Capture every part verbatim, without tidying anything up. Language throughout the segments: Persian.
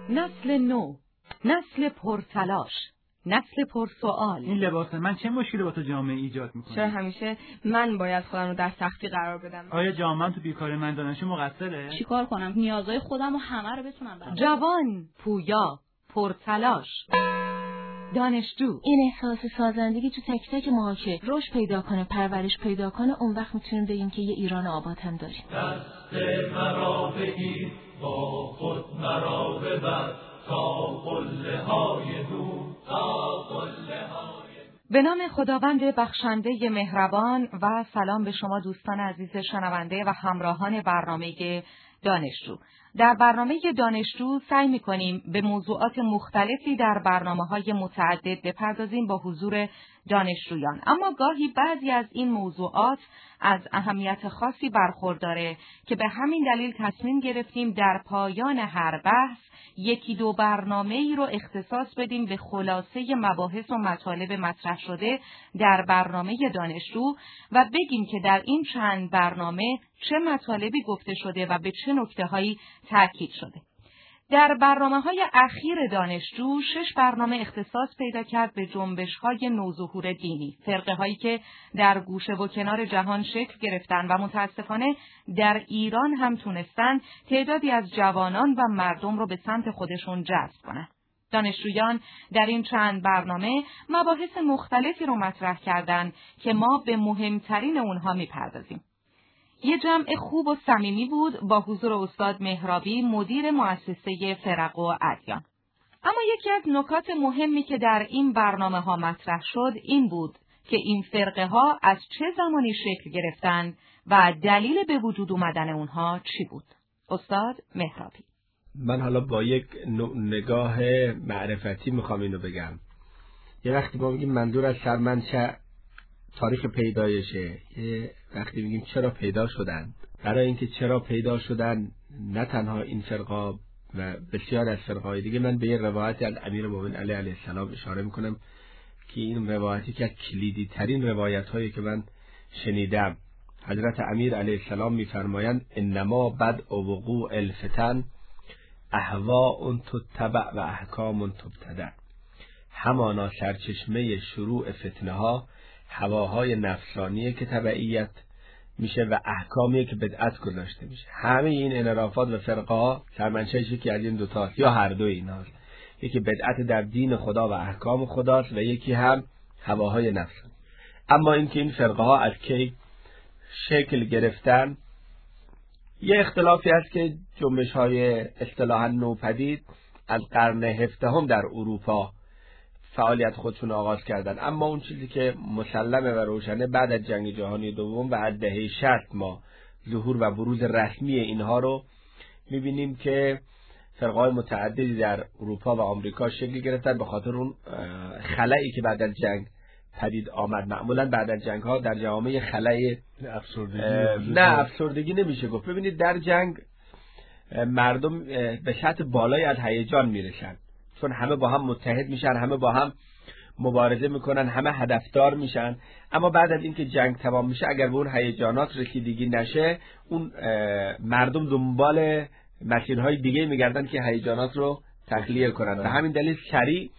نسل نو، نسل پرتلاش، نسل پرسوال. این لباس من چه مشکلی با تو جامعه ایجاد میکنه؟ چرا همیشه من باید خودم رو در سختی قرار بدم؟ آیا جامعه تو بیکاری من دانشجو مقصره؟ چیکار کنم نیازهای خودم و همه رو بتونم برآورد؟ جوان، پویا، پرتلاش، دانشجو. این احساس سازندگی تو تک تک ماها که رشد پیدا کنه، پرورش پیدا کنه، اون وقت میتونیم بگیم که یه ایران آباد هم داریم. دست مرا بگیر با خود مرا ببر تا قله های دور، تا قله های. به نام خداوند بخشنده مهربان و سلام به شما دوستان عزیز شنونده و همراهان برنامه دانشجو. در برنامه دانشجو سعی می‌کنیم به موضوعات مختلفی در برنامه‌های متعدد بپردازیم با حضور دانشجویان، اما گاهی بعضی از این موضوعات از اهمیت خاصی برخورداره که به همین دلیل تصمیم گرفتیم در پایان هر بحث یکی دو برنامه‌ای رو اختصاص بدیم به خلاصه مباحث و مطالب مطرح شده در برنامه دانشجو و بگیم که در این چند برنامه چه مطالبی گفته شده و به چه نکته‌هایی تاکید شده. در برنامه‌های اخیر دانشجو شش برنامه اختصاص پیدا کرد به جنبش‌های نوظهور دینی، فرقه‌هایی که در گوشه و کنار جهان شکل گرفتن و متأسفانه در ایران هم تونستن تعدادی از جوانان و مردم رو به سمت خودشون جذب کنند. دانشجویان در این چند برنامه مباحث مختلفی رو مطرح کردند که ما به مهمترین اونها می‌پردازیم. یه جمع خوب و صمیمی بود با حضور استاد مهرابی، مدیر مؤسسه فرق و ادیان. اما یکی از نکات مهمی که در این برنامه ها مطرح شد این بود که این فرقه ها از چه زمانی شکل گرفتند و دلیل به وجود اومدن اونها چی بود؟ استاد مهرابی. من حالا با یک نگاه معرفتی میخوام اینو بگم. یه وقتی ما میگیم منظور از سرمنشأ تاریخ پیدایشه، یه وقتی میگیم چرا پیدا شدند، برای اینکه چرا پیدا شدن نه تنها این فرقه و بسیار از فرقه‌های دیگه، من به یه روایتی از امیرالمومنین علی علیه السلام اشاره میکنم که این روایتی که کلیدی ترین روایت هایی که من شنیدم. حضرت امیر علیه السلام میفرمایند انما بدء وقوع الفتن اهواء تتبع و احکام تبتدع. همانا سرچشمه شروع فتنه ها هواهای نفسانیه که تبعیت میشه و احکامیه که بدعت گذاشته میشه. همه این انحرافات و فرقه ها سرمنشأش یکی از این دو تاست یا هر دو ایناست. یکی بدعت در دین خدا و احکام خداست و یکی هم هواهای نفسانی. اما اینکه این فرقه ها از کی شکل گرفتن، یه اختلافی هست که جنبش های اصطلاحاً نوپدید از قرن هفدهم در اروپا فعالیت خودشون آغاز کردن، اما اون چیزی که مسلمه و روشنه بعد از جنگ جهانی دوم و از دهه شصت ما ظهور و بروز رسمی اینها رو میبینیم که فرقه‌های متعددی در اروپا و آمریکا شکل گرفتن به خاطر اون خلایی که بعد از جنگ پدید آمد. معمولا بعد از جنگ ها در جوامع خلای افسردگی نه افسردگی نمیشه گفت. ببینید در جنگ مردم به سطح بالای از هیجان میرسن، چون همه با هم متحد میشن، همه با هم مبارزه میکنن، همه هدفدار میشن. اما بعد از اینکه جنگ تمام میشه، اگر به اون هیجانات رسیدگی نشه، اون مردم دنبال مسیرهای دیگه میگردن که هیجانات رو تخلیه کنن. و همین دلیل سریع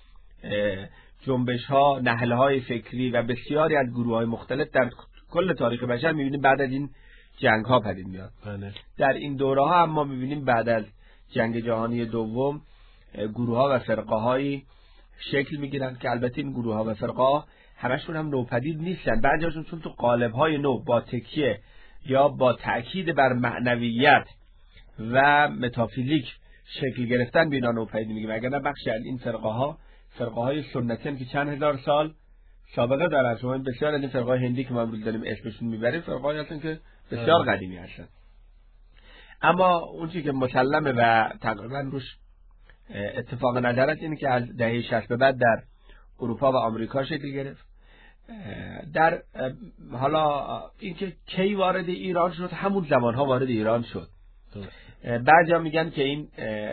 جنبش ها، نهله های فکری و بسیاری از گروه های مختلف در کل تاریخ بشر میبینیم بعد از این جنگ ها پدید میاد. در این دوره ها اما میبینیم بعد از جنگ جهانی دوم گروه ها و فرقه هایی شکل میگیرن که البته این گروه ها و فرقه ها همشون هم نوپدید نیستن. بعضیشون چون تو قالب های نو با تکیه یا با تأکید بر معنویت و متافیزیک شکل گرفتن بینا نوپدید میگیم. اگر نه بخشی از این فرقه ها فرقه های سنتی که چند هزار سال سابقه دارن. شما بسیار از این فرقه های هندی که ما امروز داریم اسمشون میبریم فرقه هایی هستن که بسیار قدیمی هستن. اما اون چیزی که مسلمه و تقریبا روش اتفاق نظرت اینه که از دهه شصت به بعد در اروپا و آمریکا شکل گرفت. در حالا اینکه کی وارد ایران شد، همون زمانها وارد ایران شد. بعضیا میگن که این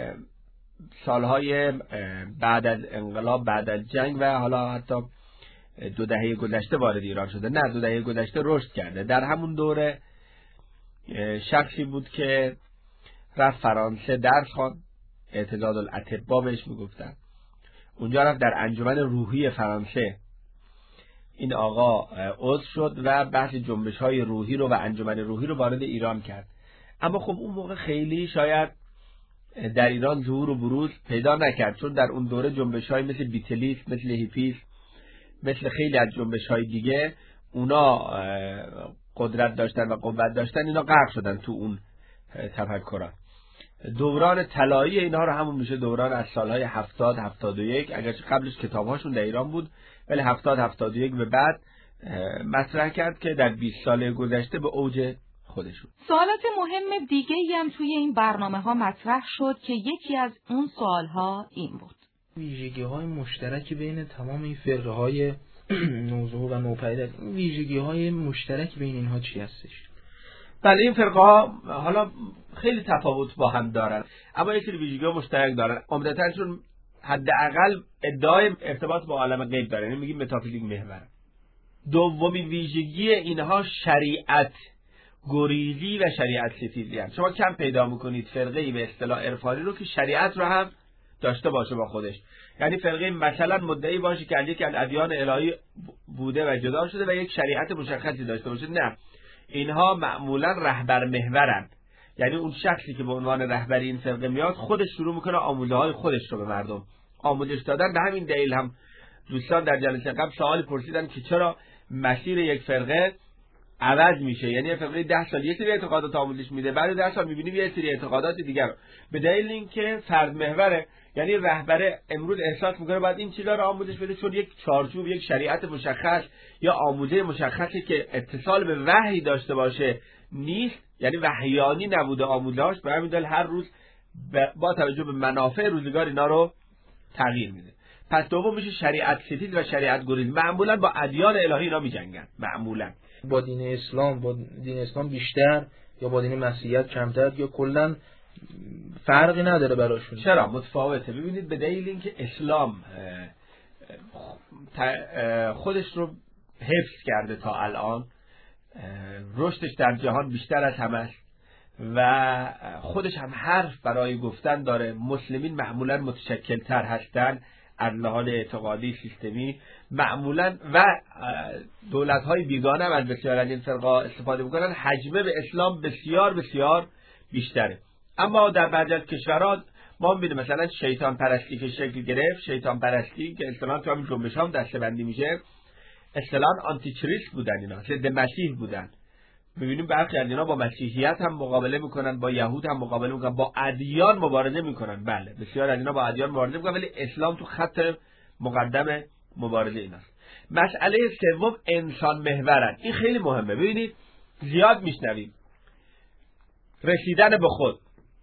سالهای بعد از انقلاب، بعد از جنگ و حالا حتی دو دهه گذشته وارد ایران شده. نه، دو دهه گذشته رشد کرده. در همون دوره شخصی بود که رفت فرانسه درس خواند، اعتداد الاطباء بهش میگفتن. اونجا رفت در انجمن روحی فرانسه این آقا عضو شد و بحث جنبش های روحی رو و انجمن روحی رو وارد ایران کرد. اما خب اون موقع خیلی شاید در ایران ظهور و بروز پیدا نکرد، چون در اون دوره جنبش های مثل بیتلیسم، مثل هیپیسم، مثل خیلی از جنبش های دیگه اونا قدرت داشتن و قوت داشتن، اینا غرق شدن تو اون تفکرات. دوران طلایی اینها رو همون میشه دوران از سالهای هفتاد هفتاد و یک، اگرچه قبلش کتابهاشون در ایران بود ولی هفتاد هفتاد و یک به بعد مطرح کرد که در بیست سال گذشته به اوج خودشون. سوالات مهم دیگه هم توی این برنامه ها مطرح شد که یکی از اون سوالها این بود: ویژگی های مشترکی بین تمام این فرقه های نوظهور و نوپدید، ویژگی های مشترکی بین اینها چی هستش؟ بله، این فرقه ها حالا خیلی تفاوت با هم دارن، اما یک سری ویژگی ها مشترک دارن. عمدتاً چون حداقل ادعای ارتباط با عالم غیب دارن، یعنی میگیم متافیزیک محور. دومین ویژگی اینها شریعت گریزی و شریعت ستیزی هست. شما کم پیدا میکنید فرقه‌ای به اصطلاح عرفانی رو که شریعت رو هم داشته باشه با خودش. یعنی فرقه مثلا مدعی باشه که یکی از ادیان الهی بوده و جدا شده و یک شریعت مشخصی داشته باشه. نه، اینها معمولا رهبر محورن. یعنی اون شخصی که به عنوان رهبری این فرقه میاد خودش شروع میکنه آموزه های خودش رو به مردم آموزش دادن. به همین دلیل هم دوستان در جلسه قبل سوالی پرسیدن که چرا مسیر یک فرقه عوض میشه. یعنی یه فرقه ده سال یه سری اعتقادات آموزش میده، بعد ده سال میبینیم یه سری اعتقادات دیگر رو. به دلیل اینکه فرد محوره، یعنی رهبر امروز احساس میکنه باید این چیزا رو آموزش بده، چون یک چارچوب، یک شریعت مشخص یا آموزه مشخصی که اتصال به وحی داشته باشه نیست، یعنی وحیانی نبوده آموزهاش. به همین دلیل هر روز با توجه به منافع روزگار اینا رو تغییر میده. پس دوم میشه شریعت ستیز و شریعت گریز. معمولا با ادیان الهی اینا میجنگن. معمولا با دین اسلام، با دین اسلام بیشتر یا با دین مسیحیت کمتر یا کلا فرقی نداره براشون؟ چرا متفاوته؟ ببینید به دلیل اینکه اسلام خودش رو حفظ کرده تا الان، رشدش در جهان بیشتر از همه است و خودش هم حرف برای گفتن داره. مسلمین معمولا متشکل تر هستن از لحاظ اعتقادی سیستمی معمولا و دولت‌های بیگانه هم از بسیار از این فرقه استفاده میکنن. حجمه به اسلام بسیار بسیار بیشتره. اما در بعضی از کشورها ما می‌بینیم مثلا شیطان پرستی که شکل گرفت، شیطان پرستی که اصطلاحاً تو همین جنبش هم دسته‌بندی میشه، اصطلاحاً آنتی کریست بودن، اینا ضد مسیح بودن. می‌بینیم برخی از اینا با مسیحیت هم مقابله میکنن، با یهود هم مقابله میکنن، با ادیان مبارزه میکنن. بله، بسیار از اینا با ادیان مبارزه میکنن، ولی اسلام تو خط مقدم مبارزه ایناست. مسئله سوم انسان محورن. این خیلی مهمه. ببینید زیاد میشنویم رسیدن به خود،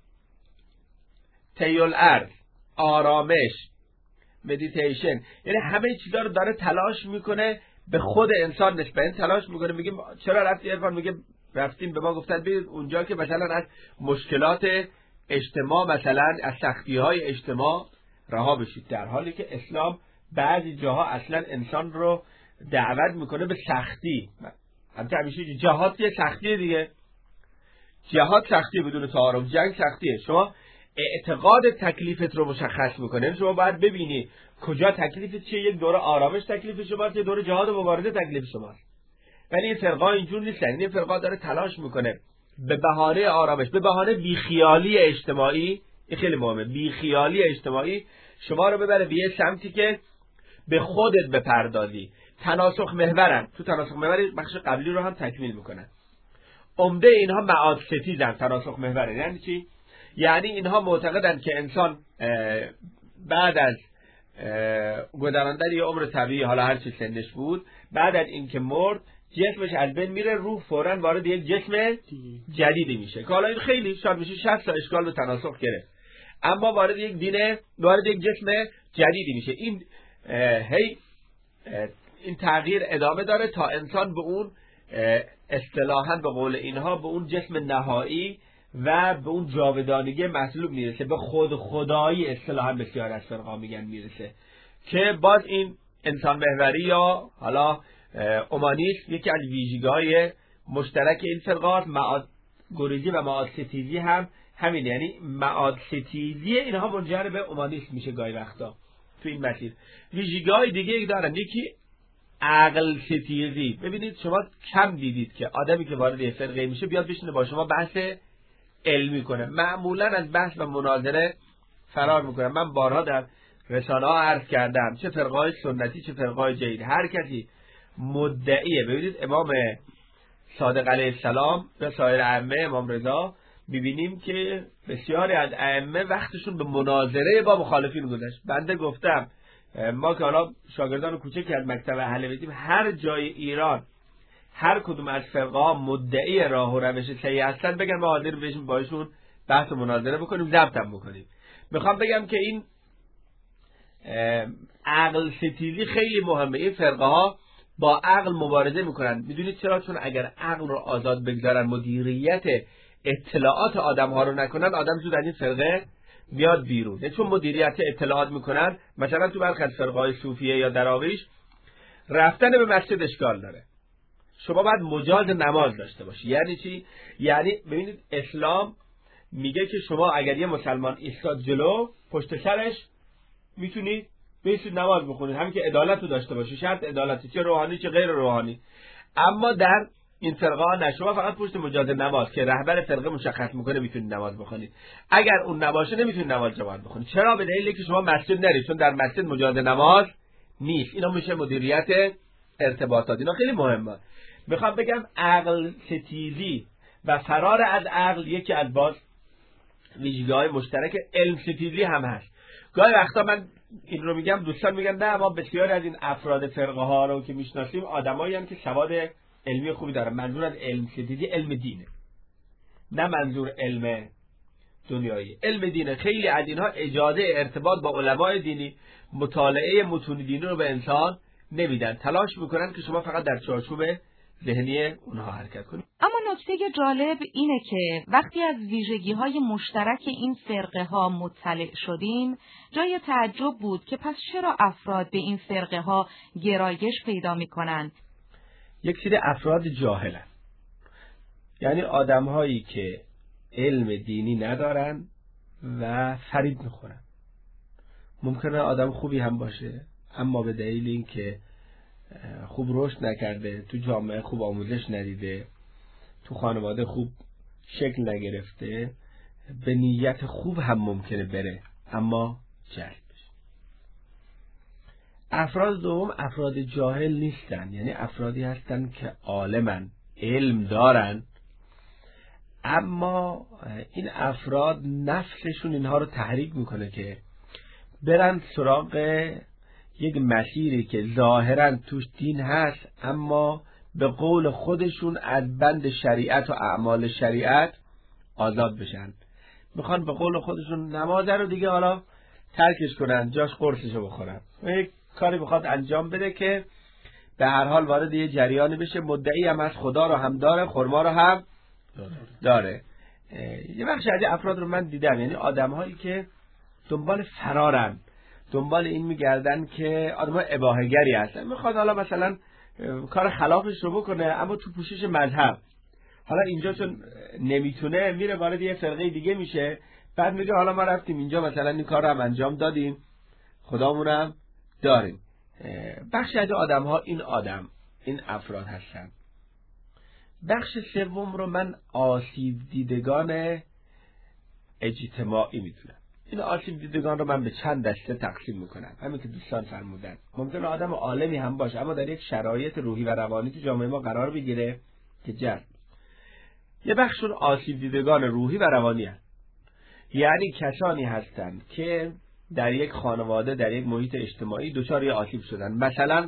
تیل ارض، آرامش، مدیتیشن، یعنی همه چیزا رو داره تلاش میکنه به خود انسان نسبت تلاش میکنه. میگه چرا رفتی عرفان؟ میگه رفتیم به ما گفتن برید اونجا که مثلا از مشکلات اجتماع، مثلا از سختی های اجتماع رها بشید، در حالی که اسلام بعضی جاها اصلا انسان رو دعوت میکنه به سختی. همچنین همیشه جهاد یه سختیه دیگه، جهاد سختیه، بدون تعارف جنگ سختیه. شما اعتقاد تکلیفت رو مشخص میکنه. شما باید ببینی کجا تکلیفت چیه. یک دوره آرامش تکلیف شماست، یک دوره جهاد و مبارزه تکلیف شماست. ولی این فرقه اینجور نیستن. این فرقه داره تلاش میکنه به بهانه آرامش، به بهانه بیخیالی اجتماعی، این خیلی مهمه، بیخیالی اجتماعی شما رو ببره به یه سمتی که به خودت بپردازی. تناسخ محورن. تو تناسخ محور بخش قبلی رو هم تکمیل میکنن. عمده اینها معاد ستیزن. تناسخ محورن یعنی چی؟ یعنی اینها معتقدن که انسان بعد از گذراندن یه عمر طبیعی، حالا هر چی سنش بود، بعد از اینکه مرد جسمش از بین میره، روح فوراً وارد یک جسم جدیدی میشه که حالا این خیلی شاید میشه شصت تا اشکال به تناسخ گرفت، اما وارد یک دین، وارد یک جسم جدیدی میشه. این هی این تغییر ادامه داره تا انسان به اون اصطلاحاً به قول اینها به اون جسم نهایی و به اون جاودانگی مطلوب میرسه، به خود خدایی اصطلاحاً بسیار از فرقا میگن میرسه، که باز این انسان محوری یا حالا اومانیسم یکی از ویژگی‌های مشترک این فرقات. معاد گریزی و معاد ستیزی هم همین، یعنی معاد ستیزی اینها منجر به اومانیسم میشه گاهی وقتا تو این مسیر. ویژگی‌های دیگه دارن، یکی عقل ستیزی. ببینید شما کم دیدید که آدمی که وارد یه فرقه میشه بیاد بشینه با شما بحث علمی کنه، معمولا از بحث و مناظره فرار میکنه. من بارها در رسانه ها عرض کردم، چه فرقای سنتی چه فرقای جدید، هر کسی مدعیه. ببینید امام صادق علیه السلام و سایر ائمه، امام رضا، ببینیم که بسیاری از ائمه وقتشون به مناظره با مخالفین گذشت. بنده گفتم ما که حالا شاگردان کوچکی از مکتب اهل بیتیم، هر جای ایران هر کدوم از فرقه ها مدعی راه و روش صحیح هستن بگن ما حاضر بشیم باشون بحث و مناظره بکنیم، ضبطم بکنیم. میخوام بگم که این عقل ستیزی خیلی مهمه. این فرقه ها با عقل مبارزه میکنن. میدونید چرا؟ چون اگر عقل رو آزاد بگذارن، مدیریت اطلاعات آدم ها رو نکنن، آدم زود از این فرقه میاد بیرون. چون مدیریت اطلاعات میکنن، مثلا تو برخی از فرقه‌های صوفیه یا دراویش رفتن به مسجد اشکال داره. شما باید مجاز نماز داشته باشی. یعنی چی؟ یعنی ببینید اسلام میگه که شما اگر یه مسلمان ایستاد جلو، پشت سرش میتونید بیسید نماز بخونید، همین که عدالت رو داشته باشی. شرط عدالتی، چه روحانی چه غیر روحانی. اما در این فرقه ها نه، شما فقط پشت مجاز نماز که رهبر فرقه مشخص میکنه میتونید نماز بخونید. اگر اون نباشه نمیتونید نماز جماعت بخونید. چرا؟ به دلیلی که شما مسجد نرید، چون در مسجد مجاز نماز نیست. اینا میشه مدیریت ارتباطات. اینا خیلی مهمه. میخوام بگم عقل ستیزی و فرار از عقل یکی از باز ویژگی‌های مشترک علم ستیزی هم هست. گاهی وقتا من این رو میگم، دوستان میگن نه ما بسیاری از این افراد فرقه ها رو که میشناسیم آدمایی هم که سواد علمی خوبی دارن. منظور از علم ستیزی علم دینه، نه منظور علم دنیایی. علم دینه. خیلی از اینها اجازه ارتباط با علمای دینی، مطالعه متون دینی رو به انسان نمیدن. تلاش میکنن که شما فقط در چارچوب ذهنی اونها حرکت کنید. اما نکته جالب اینه که وقتی از ویژگی‌های مشترک این فرقه ها مطلع شدیم، جای تعجب بود که پس چرا افراد به این فرقه ها گرایش پیدا میکنن؟ یک سری افراد جاهلن، یعنی آدم‌هایی که علم دینی ندارن و فریب میخورن. ممکنه آدم خوبی هم باشه، اما به دلیل اینکه خوب رشد نکرده، تو جامعه خوب آموزش ندیده، تو خانواده خوب شکل نگرفته، به نیت خوب هم ممکنه بره اما جلب بشه. افراد دوم افراد جاهل نیستن، یعنی افرادی هستن که عالمن، علم دارن، اما این افراد نفسشون اینها رو تحریک میکنه که برن سراغ یک مسیری که ظاهرا توش دین هست، اما به قول خودشون از بند شریعت و اعمال شریعت آزاد بشن. میخوان به قول خودشون نماز رو دیگه حالا ترکش کنن، جاش قرصشو بخورن. یک کاری میخواد انجام بده که به هر حال وارد یه جریانی بشه. مدعی هم از خدا رو هم داره، خرما رو هم داره. یه بخش از افراد رو من دیدم، یعنی آدم‌هایی که دنبال فرارن، دنبال این میگردن که آدم‌ها اباحه‌گری هستن. میخواد حالا مثلا کار خلافش رو بکنه اما تو پوشش مذهب. حالا اینجا چون نمیتونه میره وارد یه فرقه دیگه میشه، بعد میگه حالا ما رفتیم اینجا مثلا این کار رو هم انجام دادیم، خدامون هم داریم. بخش از آدم‌ها این آدم این افراد هستن. بخش سوم رو من آسیب دیدگان اجتماعی میدونم. این آسیب دیدگان رو من به چند دسته تقسیم میکنم، همین که دوستان فرمودن. ممکنه آدم عالمی هم باشه اما در یک شرایط روحی و روانی تو جامعه ما قرار بگیره که جذب. یه بخشون آسیب دیدگان روحی و روانی هست، یعنی کسانی هستند که در یک خانواده، در یک محیط اجتماعی دچار یه آسیب شدن. مثلا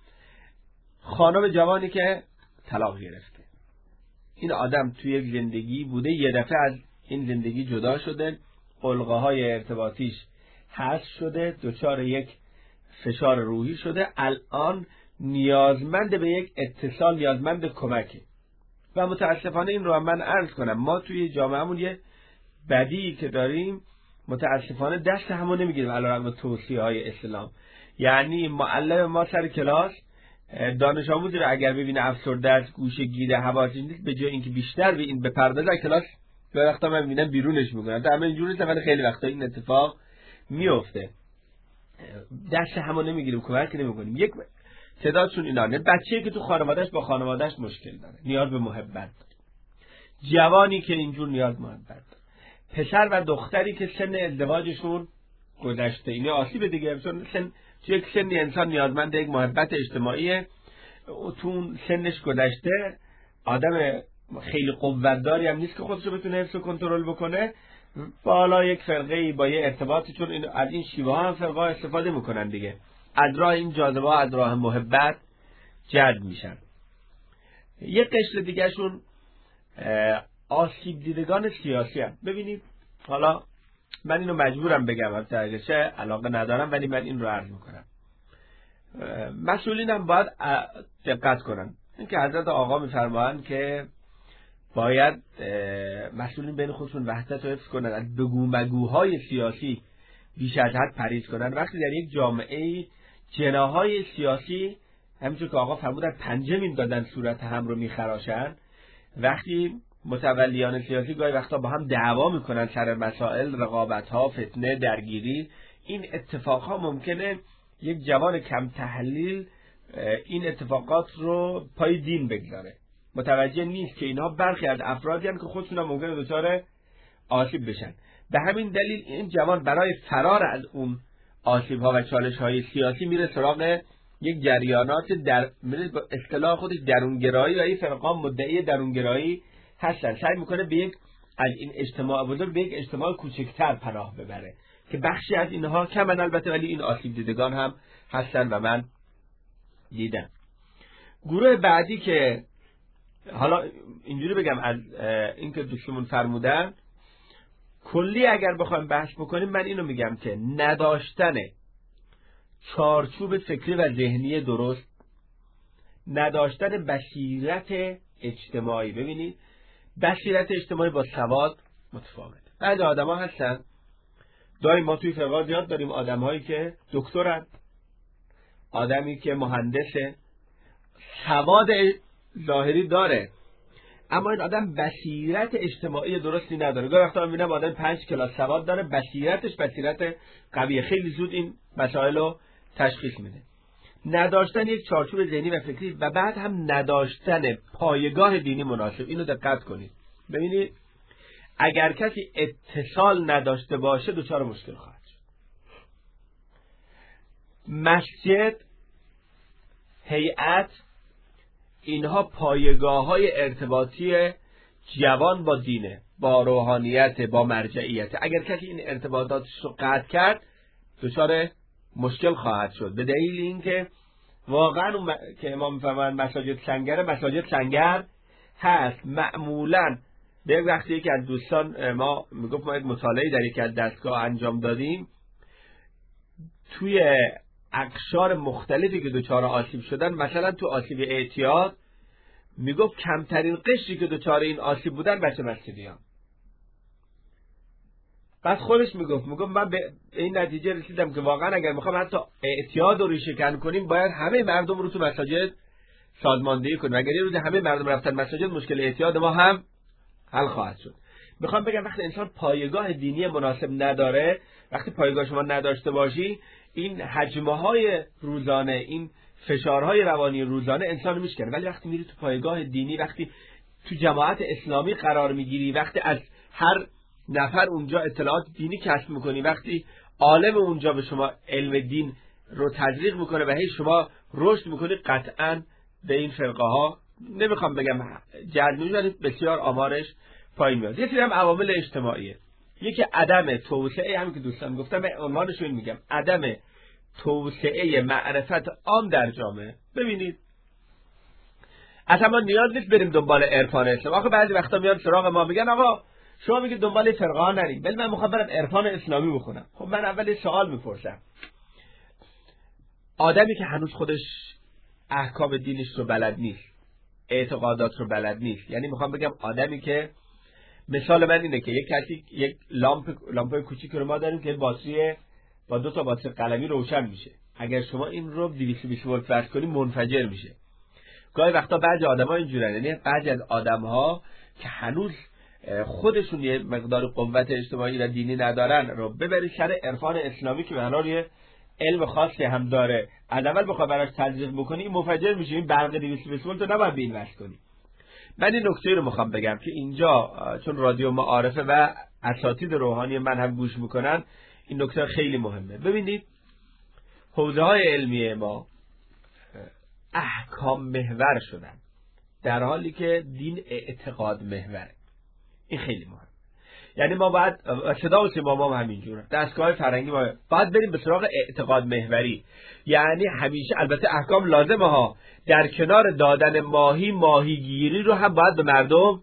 خانم جوانی که طلاق گرفته، این آدم توی یک زندگی بوده، یه دفعه از این زندگی جدا شده، علقه های ارتباطیش حذف شده، دچار یک فشار روحی شده، الان نیازمند به یک اتصال، نیازمند کمکه. و متاسفانه این رو هم من عرض کنم، ما توی جامعهمون یه بدی که داریم متاسفانه دست همون نمیگیریم علیرغم توصیه های اسلام. یعنی معلم ما سر کلاس دانش آموزی رو اگر ببینه افسرده است، گوشه گیره، حواسش نیست، به جای اینکه بیشتر به این بپردازه کلاس به وقتا من میبینم بیرونش میکنن. تا همه اینجوری نیست، ولی خیلی وقتا این اتفاق میفته. دست همو نمیگیریم، کمک نمیکنیم. یک تعدادشون اینا نه، بچه‌ای که تو خانواده‌اش با خانواده‌اش مشکل داره، نیاز به محبت داره. جوانی که اینجور نیاز به محبت داره. پسر و دختری که سن ازدواجشون گذشته، اینه آسیب دیگه، چون سن تو یک سنی انسان نیازمند یک محبت اجتماعیه، تو سنش گذشته، آدم خیلی قوت‌داری هم نیست که خودشو بتونه حفظ و کنترل بکنه. بالا یک فرقه‌ای با یه ارتباطی، چون این از این شیوه ها هم فرقه‌ها استفاده میکنن دیگه، از راه این جاذبه ها، از راه محبت جذب میشن. یک قشر دیگه شون آسیب دیدگان سیاسی هم. ببینید حالا من اینو مجبورم بگم، البته چه علاقه ندارم، ولی من این رو عرض میکنم. مسئولین هم باید دقت کنن. اینکه حضرت آقا میفرمایند که باید مسئولین بین خودشون وحدت رو حفظ کنن، از بگو مگوهای سیاسی بیش از حد پرهیز کنن. وقتی در یک جامعه جناهای سیاسی همینطور که آقا فرمودن پنجه میندازن صورت هم رو میخراشن، وقتی متولیان سیاسی گاهی وقتا با هم دعوا میکنن سر مسائل، رقابت‌ها، فتنه، درگیری، این اتفاقها ممکنه یک جوان کم تحلیل این اتفاقات رو پای دین بگذاره، متوجه نیست که اینها برخی از افرادی هستند که خودشون هم ممکنه دچار آسیب بشن. به همین دلیل این جوان برای فرار از اون آسیب‌ها و چالش‌های سیاسی میره سراغ یک جریانات در میره با اصطلاح خودش درونگرایی، و این فرقان مدعی درونگرایی هستن، سعی میکنه به یک از این اجتماع بزرگ به یک اجتماع کوچکتر پناه ببره که بخشی از اینها کمن البته، ولی این آسیب دیدگان هم هستن و من دیدم. گروه بعدی که حالا اینجوری بگم از اینکه دوستمون فرمودن کلی اگر بخوایم بحث بکنیم، من اینو میگم که نداشتن چارچوب فکری و ذهنی درست، نداشتن بصیرت اجتماعی. ببینید بصیرت اجتماعی با سواد متفاوته. بعضی آدما هستن، داریم ما توی فرقات زیاد داریم آدم‌هایی که دکترن، آدمی که مهندسه، سواد ظاهری داره، اما این آدم بصیرت اجتماعی درستی نداره. گاهی وقتا می‌بینم آدم پنج کلاس سواد داره، بصیرتش بصیرت قویه، خیلی زود این مسائل رو تشخیص میده. نداشتن یک چارچوب ذهنی و فکری و بعد هم نداشتن پایگاه دینی مناسب. اینو دقت کنید. ببینید اگر کسی اتصال نداشته باشه دچار مشکل خواهد شد. مسجد، هیئت، اینها پایگاه‌های ارتباطی جوان با دینه، با روحانیت، با مرجعیت. اگر کسی این ارتباطاتش رو قطع کرد دچار مشکل خواهد شد، به دلیل اینکه واقعا اون م... که امام میفرمایند مساجد سنگر، مساجد سنگر هست. معمولا به وقتی که از دوستان ما میگفت ما یک مطالعه در یکی از دستگاه انجام دادیم، توی اقشار مختلفی که دچار آسیب شدن، مثلا تو آسیب اعتیاد میگفت کمترین قشری که دچار این آسیب بودن بچه مسجدیان. بعد خودش میگفت میگفت من به این نتیجه رسیدم که واقعا اگر میخوام حتی اعتیاد رو ریشه کن کنیم، باید همه مردم رو تو مساجد سازماندهی کنیم. اگر یه روز همه مردم رفتن مساجد، مشکل اعتیاد ما هم حل خواهد شد. میخوام بگم وقتی انسان پایگاه دینی مناسب نداره، وقتی پایگاه شما نداشته باشی، این حجمه های روزانه، این فشارهای روانی روزانه انسان رو میشکنه. ولی وقتی میری تو پایگاه دینی، وقتی تو جماعت اسلامی قرار میگیری، وقتی از هر نفر اونجا اطلاعات دینی کسب میکنی، وقتی عالم اونجا به شما علم دین رو تزریق میکنه و هی شما رشد میکنی، قطعاً به این فرقه ها نمیخوام بگم جذب، ولی بسیار آمارش پایین میاد. یکی هم عوامل اجتماعیه. یکی عدم توسعه، همین که دوستان گفتم، عنوانش رو میگم، عدم توسعه معرفت عام در جامعه. ببینید اصلا ما نیاز نیست بریم دنبال عرفان اسلام. آخه بعضی وقتا میان سراغ ما میگن آقا شما میگید دنبال فرقه ها نرید، ولی من میخوام برم عرفان اسلامی بخونم. خب من اول سوال میپرسم، آدمی که هنوز خودش احکام دینش رو بلد نیست، اعتقادات رو بلد نیست، یعنی میخوام بگم آدمی که مثال من اینه که یک کسی یک لامپ لامپای کوچیک رو ما داریم که باتری با دو تا باتری قلمی روشن میشه. اگر شما این رو دویست و بیست ولت فرض کنید منفجر میشه. گاهی وقتا بعضی آدم‌ها اینجوریه، یعنی بعضی از آدم‌ها که هنوز خودشون یه مقدار قوت اجتماعی و دینی ندارن رو ببری سر عرفان اسلامی که به هر حال یه علم خاصی هم داره، از اول بخوای براش تزریق بکنی این منفجر میشه. این برق دویست و بیست ولت رو نباید به این وصل کنی. من این نکته رو میخوام بگم که اینجا چون رادیو معارفه و اساتید روحانی من هم گوش میکنن، این نکته خیلی مهمه. ببینید حوزه های علمی ما احکام محور شدن در حالی که دین اعتقاد محوره. این خیلی مهمه. یعنی ما باید صدا و سیما ما هم همینجوره، دستگاه فرنگی ما باید بریم به سراغ اعتقاد محوری. یعنی همیشه البته احکام لازمه ها، در کنار دادن ماهی ماهیگیری رو هم باید به مردم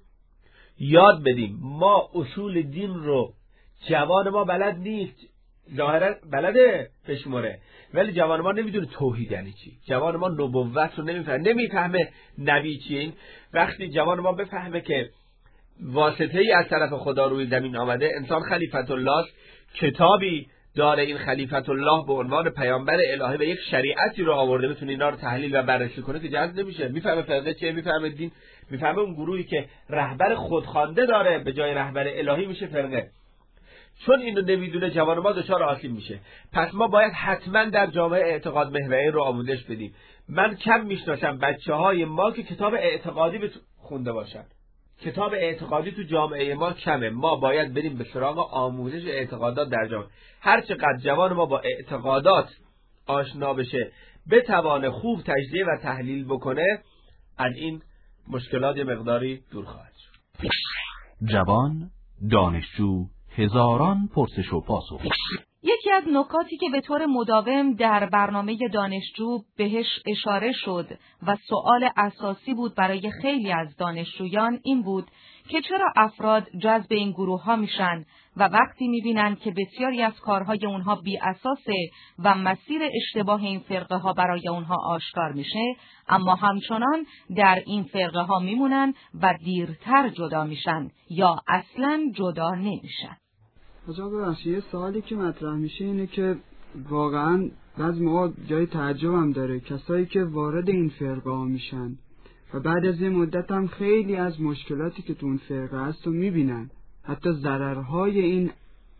یاد بدیم. ما اصول دین رو جوان ما بلد نیست، ظاهرا بلده پشموره، ولی جوان ما نمیدونه توحید یعنی چی. جوان ما نبوت رو نمیفهمه، نمیفهمه نبی چیه. وقتی جوان ما بفهمه که واسطه ای از طرف خدا روی زمین آمده، انسان خلیفت الله است، کتابی داره این خلیفت الله به عنوان پیامبر الهی و یک شریعتی رو آورده، میتونه اینا رو تحلیل و بررسی کنه که جذب نمیشه. میفهمه فرقه چیه، میفهمه دین، میفهمه اون گروهی که رهبر خودخوانده داره به جای رهبر الهی میشه فرقه. چون اینو نمیدونه جوان ما دچار آسیب میشه. پس ما باید حتما در جامعه اعتقاد محوری رو آموزش بدیم. من کم میشناسم بچهای ما که کتاب اعتقادی خونده باشن. کتاب اعتقادی تو جامعه ما کمه. ما باید بریم به سراغ آموزش اعتقادات در جامعه. هر چقدر جوان ما با اعتقادات آشنا بشه، بتوانه خوب تجزیه و تحلیل بکنه، از این مشکلات یه مقداری دور خواهد شد. جوان، دانشجو، هزاران پرسش و پاسخ. یکی از نکاتی که به طور مداوم در برنامه دانشجو بهش اشاره شد و سؤال اساسی بود برای خیلی از دانشجویان این بود که چرا افراد جذب این گروه ها میشن و وقتی میبینن که بسیاری از کارهای اونها بی اساسه و مسیر اشتباه این فرقه ها برای اونها آشکار میشه، اما همچنان در این فرقه ها میمونن و دیرتر جدا میشن یا اصلاً جدا نمیشن. آجا ببخشید، یه سوالی که مطرح میشه اینه که واقعا بعضی موقع جای تعجب هم داره، کسایی که وارد این فرقه ها میشن و بعد از این مدت هم خیلی از مشکلاتی که تو اون فرقه هست رو میبینن، حتی ضررهای این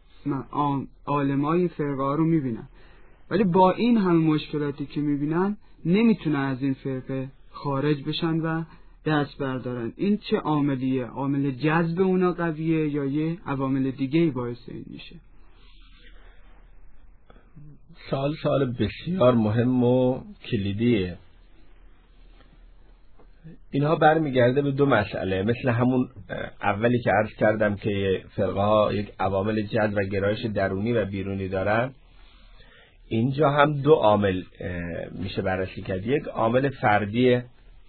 عالمای فرقه ها رو میبینن، ولی با این همه مشکلاتی که میبینن نمیتونن از این فرقه خارج بشن و دست بردارن. این چه عاملیه؟ عامل جذب اونا قویه یا یه عوامل دیگه ای باعث این میشه؟ سوال سوال بسیار مهم و کلیدیه. اینها برمیگرده به دو مسئله، مثل همون اولی که عرض کردم که فرقه ها یک عوامل جذب و گرایش درونی و بیرونی دارن. اینجا هم دو عامل میشه بررسی کرد. یک عامل فردیه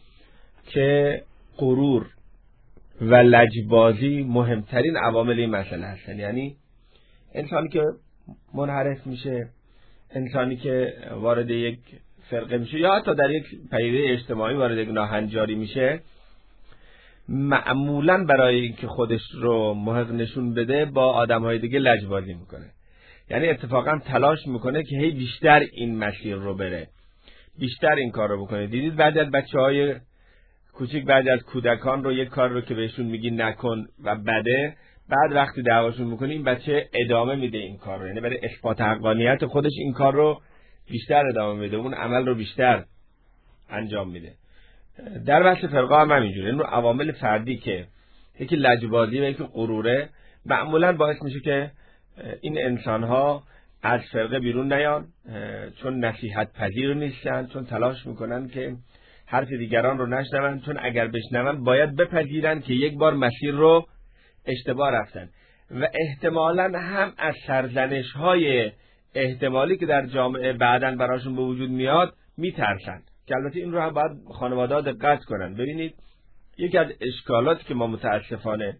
که غرور و لجبازی مهمترین عوامل این مسئله هستن. یعنی انسانی که منحرف میشه، انسانی که وارد یک فرقه میشه یا حتی در یک پدیده اجتماعی وارد یک ناهنجاری میشه، معمولاً برای اینکه خودش رو محق نشون بده با آدم‌های دیگه لجبازی میکنه. یعنی اتفاقا تلاش میکنه که هی بیشتر این مسیر رو بره، بیشتر این کار رو بکنه. دیدید بعضی از بچه‌های کوچیک، بعضی از کودکان رو یک کار رو که بهشون میگی نکن و بده، بعد وقتی دعواشون میکنه این بچه ادامه میده این کار رو، یعنی برای اثبات حقانیت خودش این کار رو بیشتر ادامه میده، اون عمل رو بیشتر انجام میده. در بحث فرقه هم همینجوره. این رو عوامل فردی که یکی لجبازی و یکی غروره معمولا باعث میشه که این انسان‌ها از فرقه بیرون نیان، چون نصیحت پذیر نیستن، چون تلاش میکنن که حرف دیگران رو نشنون، چون اگر بشنون باید بپذیرن که یک بار مسیر رو اشتباه رفتن و احتمالاً هم از سرزنش‌های احتمالی که در جامعه بعداً براشون به وجود میاد میترسن، که البته این رو هم باید خانواده‌ها دقت کنن. ببینید یکی از اشکالاتی که ما متاسفانه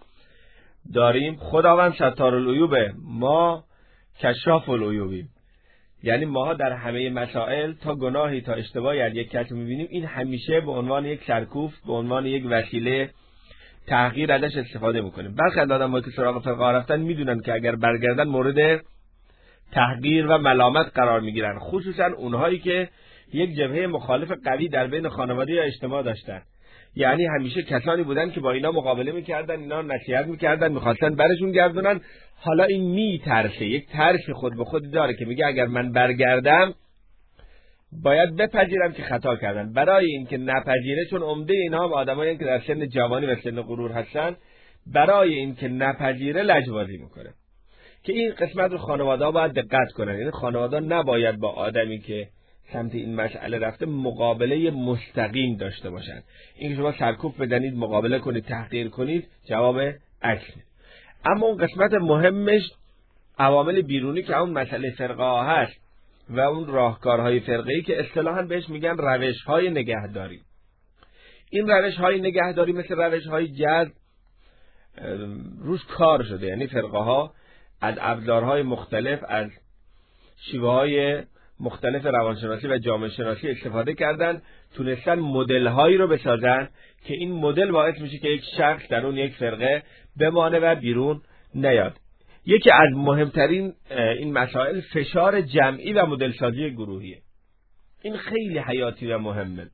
داریم، خداوند ستار العیوبه، ما کشاف العیوبیم. یعنی ما در همه مسائل تا گناهی تا اشتباهی از یک کسی می‌بینیم، این همیشه به عنوان یک سرکوفت، به عنوان یک وسیله تغییر ازش استفاده می‌کنیم. برخی از آدم‌ها که سراغ فرقه رفتن میدونن که اگر برگردن مورد تحقیر و ملامت قرار می‌گیرن، خصوصا اونهایی که یک جبهه مخالف قوی در بین خانواده یا اجتماع داشتن. یعنی همیشه کسانی بودن که با اینا مقابله میکردن، اینا نصیحت میکردن، میخواستن برشون گردونن. حالا این میترسه، یک ترس خود به خود داره که میگه اگر من برگردم باید بپذیرم که خطا کردن. برای اینکه نپذیره، چون عمده اینها هم آدمایی که در سن جوانی و سن غرور هستن، برای اینکه نپذیره لجبازی میکنه. که این قسمت رو خانواده‌ها باید دقت کنن. یعنی خانواده‌ها نباید با آدمی که سمت این مسئله رفته مقابله مستقیم داشته باشن. اینکه شما سرکوب بدنید، مقابله کنید، تحقیر کنید، جواب عکس. اما اون قسمت مهمش عوامل بیرونی که اون مسئله فرقه ها هست و اون راهکارهای فرقه‌ای که اصطلاحاً بهش میگن روش‌های نگهداری. این روش‌های نگهداری مثل روش‌های جذب روش کار شده. یعنی فرقه ها از ابزارهای مختلف، از شیوه‌های مختلف روانشناسی و جامعه شناسی استفاده کردن، تونستن مدل‌هایی رو بسازن که این مدل باعث میشه که یک شخص در اون یک فرقه بمانه و بیرون نیاد. یکی از مهمترین این مسائل فشار جمعی و مدلسازی گروهیه. این خیلی حیاتی و مهمه.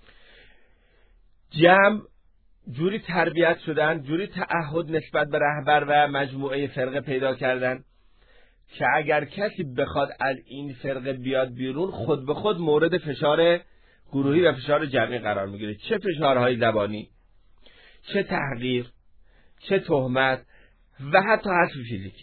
جمع جوری تربیت شدن، جوری تعهد نسبت به رهبر و مجموعه فرقه پیدا کردن که اگر کسی بخواد از این فرقه بیاد بیرون، خود به خود مورد فشار گروهی و فشار جمعی قرار میگیره. چه فشارهای زبانی، چه تحقیر، چه تهمت و حتی حذف فیزیکی.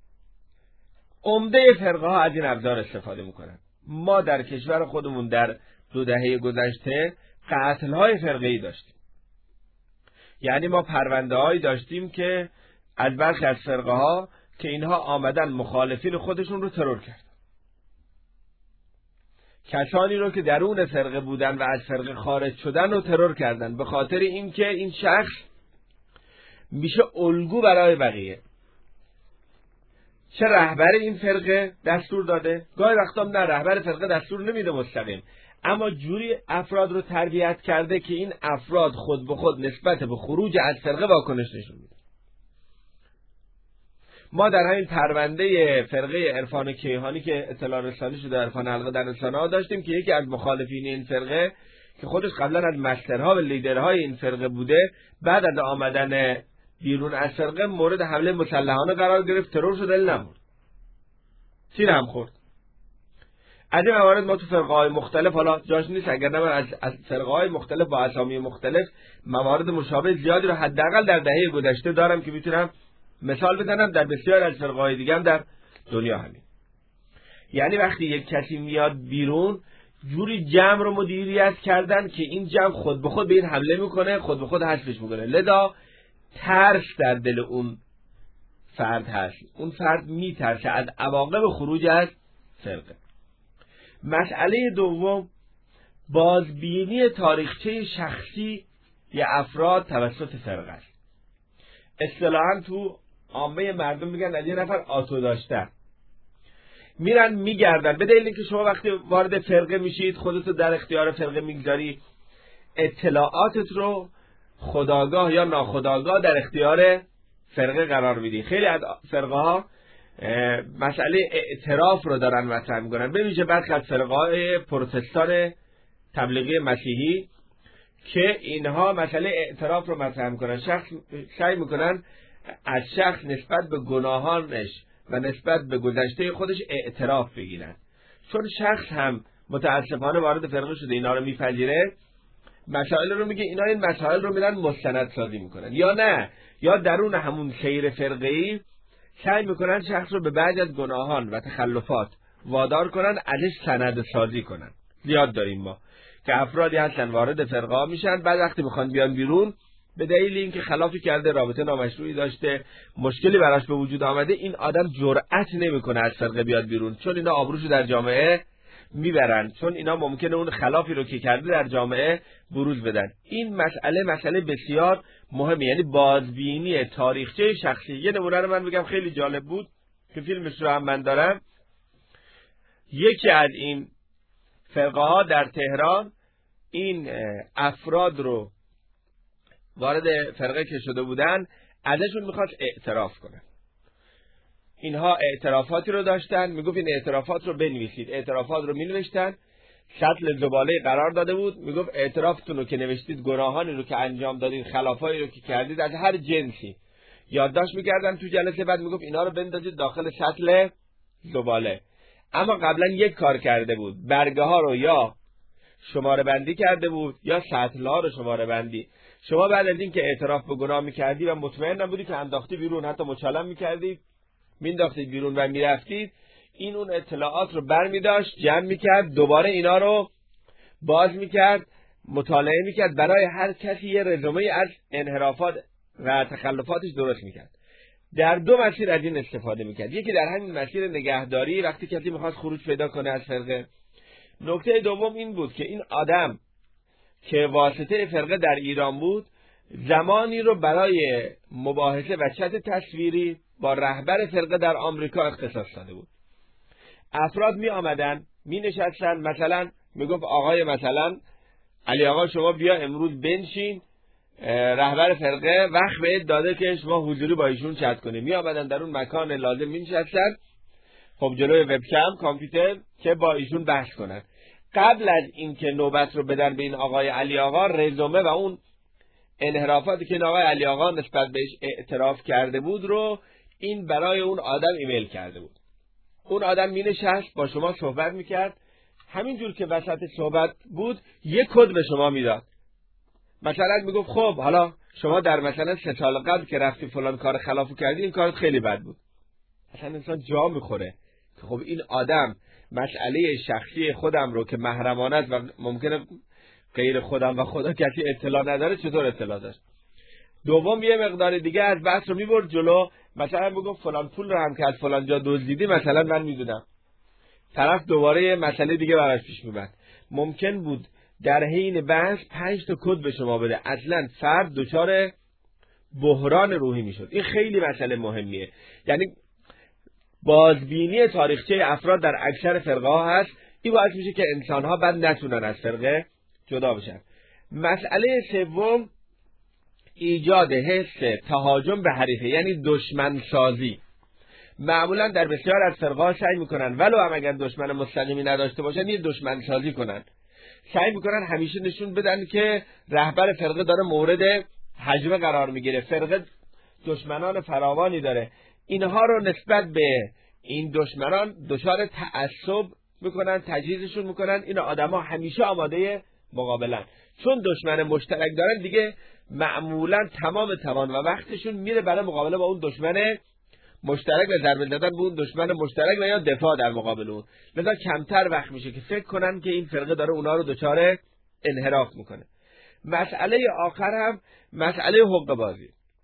عمده فرقه ها از این ابزار استفاده میکنن. ما در کشور خودمون در دو دهه گذشته قتل های فرقه‌ای داشتیم. یعنی ما پرونده هایی داشتیم که از برخی از فرقه ها که اینها آمدن مخالفین خودشون رو ترور کردن. کسانی رو که درون فرقه بودن و از فرقه خارج شدن رو ترور کردن به خاطر اینکه این شخص میشه الگو برای بقیه. چه رهبر این فرقه دستور داده؟ گاهی وقتا نه، رهبر فرقه دستور نمیده مستقیم، اما جوری افراد رو تربیت کرده که این افراد خود به خود نسبت به خروج از فرقه واکنش نشون میده. ما در همین پرونده فرقه عرفان کیهانی که اطلاع رسانی شده، عرفان حلقه در رسانه‌ها داشتیم که یکی از مخالفین این فرقه که خودش قبلا از مسترها و لیدرهای این فرقه بوده، بعد از آمدن بیرون از فرقه مورد حمله مسلحانه قرار گرفت، ترور شد، دل نمورد، تیر هم خورد. از این موارد ما تو فرقه های مختلف، حالا جاش نیست اگر نه از, از فرقه های مختلف با اسامی مختلف موارد مشابه زیادی رو حداقل در دهه گذشته دارم که میتونم مثال بزنم در بسیار از فرقه های دیگه هم در دنیا همین. یعنی وقتی یک کسی میاد بیرون، جوری جمع رو مدیریت کردن که این جمع خود به خود به این حمله میکنه، خود به خود حذفش میکنه. لذا ترس در دل اون فرد هست. اون فرد میترسه از عواقب خروج از فرقه. مسئله دوم، بازبینی تاریخچه شخصی یا افراد توسط فرقه است. اصطلاحاً تو عامه مردم میگن از یه نفر آتو داشتن، میرن میگردن. به دلیل اینکه شما وقتی وارد فرقه میشید خودتو در اختیار فرقه میگذاری، اطلاعاتت رو خودآگاه یا ناخودآگاه در اختیار فرقه قرار میدی. خیلی از فرقه ها مسئله اعتراف رو دارن مطرح میکنن، به ویژه برخی از فرقه های پروتستان تبلیغی مسیحی که اینها مسئله اعتراف رو مطرح میکنن. شخص سعی میکنن از شخص نسبت به گناهانش و نسبت به گذشته خودش اعتراف بگیرن. چون شخص هم متاسفانه وارد فرقه شده اینا رو میپذیره، مسائل رو میگه، اینا این مسائل رو میرن مستند سازی میکنن، یا نه یا درون همون سیر فرقه‌ای سعی میکنن شخص رو به بعضی از گناهان و تخلفات وادار کنن، ازش سند سازی کنن. زیاد داریم ما که افرادی هستن وارد فرقه میشن، بعد وقتی میخوان بیان بیرون به دلیل اینکه خلافی کرده، رابطه نامشروعی داشته، مشکلی براش به وجود آمده، این آدم جرأت نمیکنه از فرقه بیاد بیرون، چون اینا آبروشو در جامعه میبرن، چون اینا ممکنه اون خلافی رو که کرده در جامعه بروز بدن. این مسئله مسئله بسیار مهمه، یعنی بازبینی تاریخچه شخصی. یه نمونه رو من بگم خیلی جالب بود که فیلمش رو هم من دارم. یکی از این فرقه ها در تهران این افراد رو وارد فرقه که شده بودن ازشون میخواست اعتراف کنن. اینها اعترافاتی رو داشتن، میگفت این اعترافات رو بنویسید. اعترافات رو مینوشتن، سطل زباله قرار داده بود، میگفت اعترافتون رو که نوشتید، گناهانی رو که انجام دادید، خلافایی رو که کردید از هر جنسی یادداشت میکردن تو جلسه، بعد میگفت اینا رو بندازید داخل سطل زباله. اما قبلا یک کار کرده بود، برگه ها رو یا شماره بندی کرده بود یا سطل ها رو شماره بندی. شما بعد از این که اعتراف به گناه میکردی و مطمئن نبودی که انداختی بیرون، حتی مچالم میکردید، مینداختید بیرون و میرفتید، این اون اطلاعات رو برمیداشت، جمع میکرد، دوباره اینا رو باز میکرد، مطالعه میکرد، برای هر کسی یه رزومه از انحرافات و تخلفاتش درست میکرد. در دو مسیر از این استفاده میکرد. یکی در همین مسیر نگهداری، وقتی کسی میخواست خروج پیدا کنه از فرقه. نکته دوم این بود که این آدم که واسطه فرقه در ایران بود، زمانی رو برای مباحثه و چت تصویری با رهبر فرقه در آمریکا اختصاص داده بود. افراد می آمدن، می نشستن، مثلا می گفت آقای مثلا علی آقا شما بیا امروز بنشین، رهبر فرقه وقت بهت داده که شما حضوری با ایشون چت کنید. می آمدن در اون مکان لازم می نشستن، خب جلوی وبکم کامپیوتر، که با ایشون بحث کنن. قبل از اینکه نوبت رو بدن به این آقای علی آقا، رزومه و اون انحرافاتی که این آقای علی آقا نسبت بهش اعتراف کرده بود رو این برای اون آدم ایمیل کرده بود. اون آدم می نشست با شما صحبت می کرد، همینجور که وسط صحبت بود یک کد به شما می داد. مثلا می گفت خب حالا شما در مثلا سه سال قبل که رفتی فلان کار خلافو کردی، این کارت خیلی بد بود. اصلا انسان جا می خوره که خب این آدم مسئله شخصی خودم رو که محرمانه است و ممکنه غیر خودم و خدا کسی اطلاع نداره، چطور اطلاع داشت؟ دوم یه مقدار دیگه از بحث رو میبرد جلو، مثلا بگفت فلان پول رو هم که از فلان جا دزدیدی مثلا من میدونم، طرف دوباره یه مسئله دیگه براش پیش میبرد. ممکن بود در حین بحث پنج تا کد به شما بده، اصلا فرد دچار بحران روحی میشد. این خیلی مسئله مهمیه. یعنی بازبینی تاریخچه افراد در اکثر فرقه ها هست، این باعث میشه که انسان ها بعد نتونن از فرقه جدا بشن. مسئله سوم ایجاد حس تهاجم به حریفه، یعنی دشمن سازی. معمولا در بسیار از فرقه ها سعی میکنن ولو هم اگر دشمن مستقیمی نداشته باشن یه دشمن سازی کنن، سعی میکنن همیشه نشون بدن که رهبر فرقه داره مورد هجمه قرار میگیره، فرقه دشمنان فراوانی داره. اینها رو نسبت به این دشمنان دچار تعصب میکنن، تجهیزشون میکنن. این آدما همیشه آماده مقابلن، چون دشمن مشترک دارن دیگه معمولا تمام توان و وقتشون میره برای مقابله با اون دشمن مشترک و ضربه زدن به اون دشمن مشترک و یا دفاع در مقابل اون. لذا کمتر وقت میشه که فکر کنن که این فرقه داره اونا رو دچار انحراف میکنه. مسئله آخر هم مسئله حقه بازی.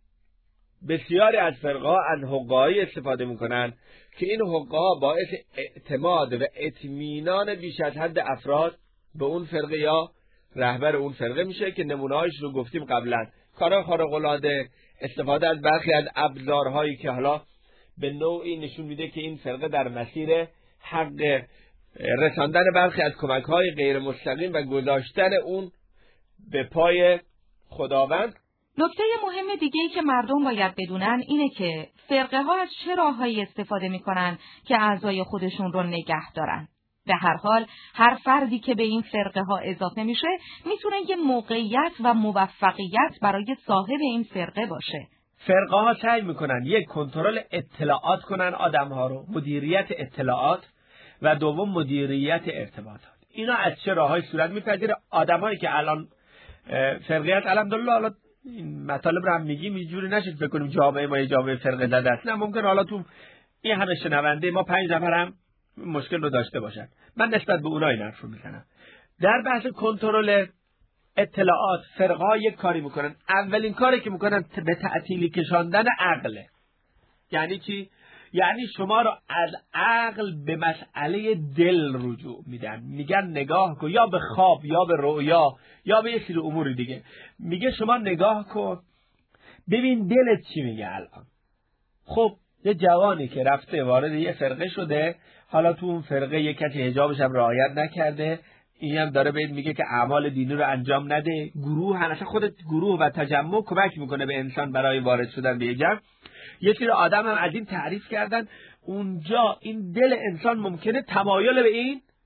بسیاری از فرقه ها از حقه هایی استفاده میکنن که این حقه ها باعث اعتماد و اطمینان بیش از حد افراد به اون فرقه یا رهبر اون فرقه میشه که نمونه‌هاش رو گفتیم قبلا. کار خارق العاده، استفاده از برخی از ابزارهایی که حالا به نوعی نشون میده که این فرقه در مسیر حق، رساندن برخی از کمک‌های غیر مستقیم و گذاشتن اون به پای خداوند. نکته مهم دیگه‌ای که مردم باید بدونن اینه که فرقه ها از چه راههایی استفاده میکنن که اعضای خودشون رو نگه دارن. به هر حال هر فردی که به این فرقه ها اضافه میشه میتونه یه موقعیت و موفقیت برای صاحب این فرقه باشه. فرقه ها سعی میکنن یک کنترل اطلاعات کنن آدم ها رو، مدیریت اطلاعات، و دوم مدیریت ارتباطات. اینا از چه راههای صورت میپذیره؟ آدمایی که الان فرقیت الحمدلله حالا این مطالب رو هم میگیم اینجوری نشید بکنیم جامعه ما یه جامعه فرقه زده است. نه، ممکن حالا تو این همه شنونده ما پنج نفر هم مشکل رو داشته باشن. من نسبت به اونها این حرف رو میزنم. در بحث کنترل اطلاعات فرقه ها یک کاری میکنن. اولین کاری که میکنن به تعطیلی کشاندن عقله. یعنی چی؟ یعنی شما رو از عقل به مسئله دل رجوع میدن. میگن نگاه کن، یا به خواب یا به رؤیا یا به یه سری امور دیگه. میگه شما نگاه کن ببین دلت چی میگه الان. خب یه جوانی که رفته وارد یه فرقه شده، حالا تو اون فرقه یه کسی حجابش هم رعایت نکرده، این هم داره بهت میگه که اعمال دینی رو انجام نده. گروه هم اصلا خودت گروه و تجمع کمک میکنه به انسان برای وارد شدن به جمع. یه سری آدم هم از این تعریف کردن، اونجا این دل انسان ممکنه تمایل به این